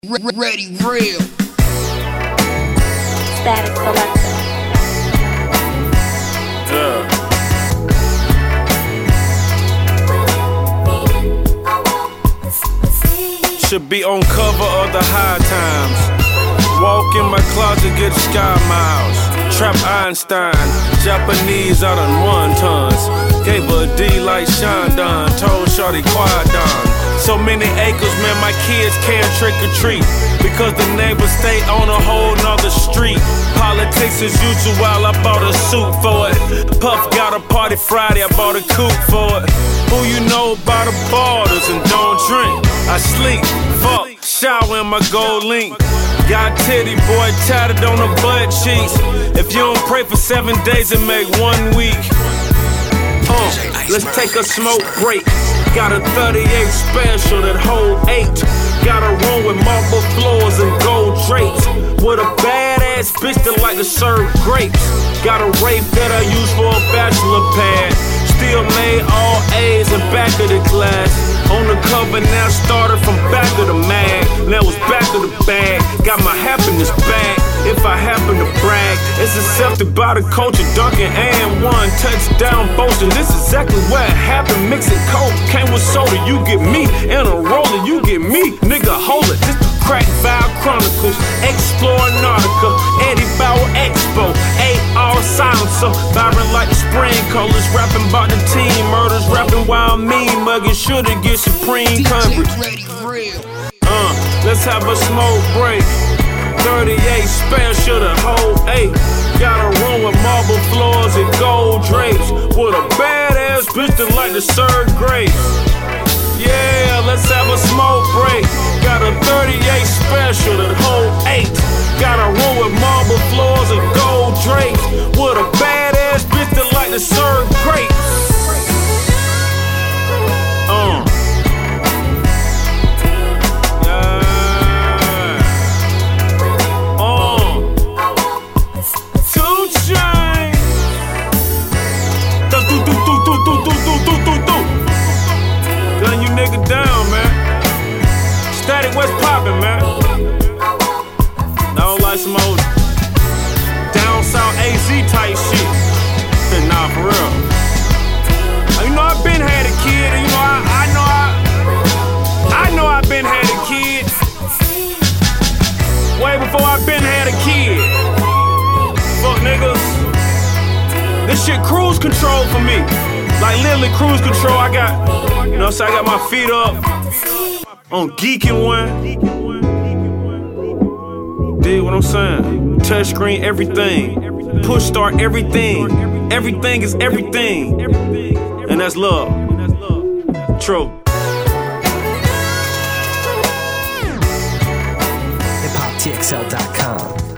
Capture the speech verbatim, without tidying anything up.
Ready, real. Static Selector. Yeah. Should be on cover of the High Times. Walk in my closet, get sky miles. Trap Einstein, Japanese out on one tons. Gave her a D like Shandon, told shorty quiet down. So many acres, man, my kids can't trick or treat because the neighbors stay on a whole nother street. Politics as usual, I bought a suit for it. Puff got a party Friday, I bought a coupe for it. Who you know about the borders and don't drink? I sleep, fuck, shower in my gold link. Got titty boy tatted on the butt cheeks. If you don't pray for seven days and make one week. Uh, let's take a smoke break. Got a thirty-eight special that hold eight. Got a room with marble floors and gold drapes. With a badass bitch that like to serve grapes. Got a rape that I use for a bachelor pad. Still made all A's in back of the class. On the cover now started from back of the mag. Now it's back of the bag. Got my happiness back. If I happen to brag, it's accepted by the culture. Duncan and one touchdown boasting. This is exactly what happened. Mixing coke, came with soda. You get me in a roller. You get me, nigga. Hold it. This the Crack Vibe Chronicles. Explore Nautica. Eddie Bauer Expo. A R silencer. Byron like the spring colors. Rapping about the teen murders. Rapping while I'm mean mugging. Shoulda get supreme coverage. Uh, let's have a smoke break. thirty-eight special to hold eight. Got a room with marble floors and gold drapes. With a badass bitch that like to serve grapes. Yeah, let's have a smoke break. Got a thirty-eight special that hold eight. Got a room with marble floors and gold drapes. With a badass bitch that like to serve grapes. Uh. Gun you nigga down, man. Static West poppin', man. I don't like some old down south A Z type shit. Nah, for real. You know I been had a kid, and you know I, I know I, I know I been had a kid. Way before I been had a kid. Fuck niggas. This shit cruise control for me. Like literally cruise control. I got, you know what I'm saying? I got my feet up on geeking one. Dig what I'm saying? Touch screen, everything. Push start, everything. Everything is everything. And that's love. True. hip hop T X L dot com